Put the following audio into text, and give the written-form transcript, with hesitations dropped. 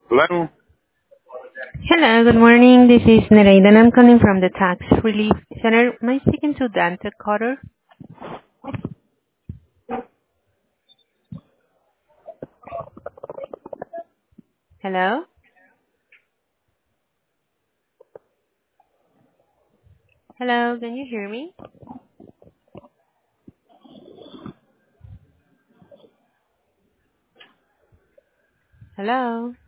Hello? Hello, good morning. This is Nereida, and I'm calling from the Tax Relief Center. Am I speaking to Dante Carter? Hello? Hello, can you hear me? Hello?